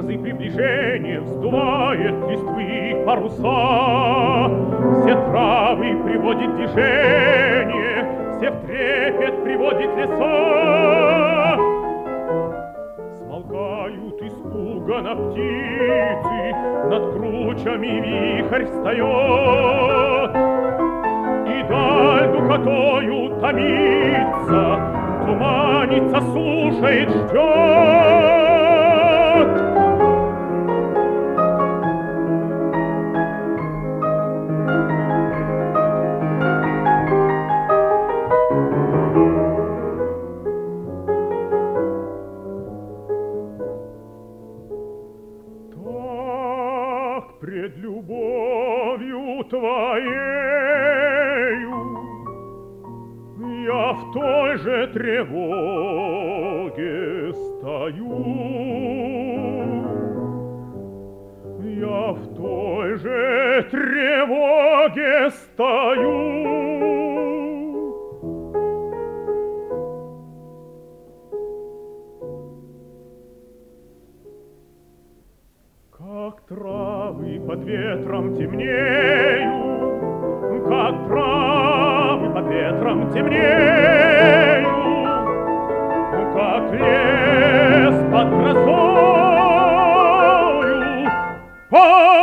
грозы приближения вздувает листвы паруса. Все травы приводит в движение, все в трепет приводит леса. Смолкают испуганно птицы, над кручами вихрь встает, и даль духотою томится, туманится, слушает, ждет. Так пред любовью твоею я в той же тревоге стою. Я в той же тревоге стою. Как травы под ветром темнеют, как травы под ветром темнеют, как лес под грозою.